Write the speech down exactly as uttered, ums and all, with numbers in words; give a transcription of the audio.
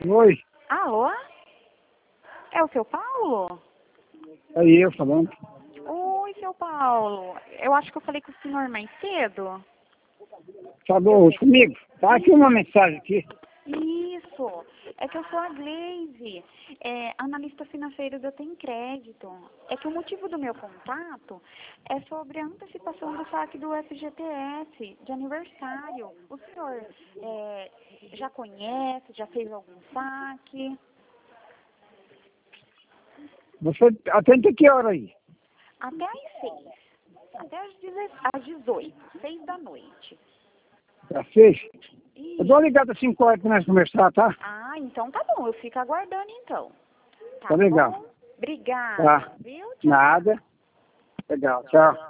Oi, Alô? É o seu Paulo? é eu falando. Oi, seu Paulo. Eu acho que eu falei com o senhor mais cedo. Falou comigo? Tá aqui uma mensagem aqui. Isso. É que eu sou a Gleise, é, analista financeira do Tem Crédito. É que o motivo do meu contato é sobre a antecipação do saque do F G T S de aniversário. O senhor é, já conhece, já fez algum saque? Você atende que hora aí? Até às seis. Até às deze- às dezoito. Seis da noite. Pra seis? Eu Ih. dou uma ligada às cinco horas pra nós conversar, tá? Ah, então tá bom. Eu fico aguardando então. Tá Tá legal. bom? Obrigada. Tá. Viu? Tchau. Nada. Legal, tchau.